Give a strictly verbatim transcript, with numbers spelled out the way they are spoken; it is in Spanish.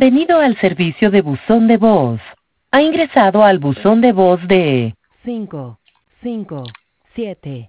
Bienvenido al servicio de buzón de voz. Ha ingresado al buzón de voz de cinco, cinco, siete,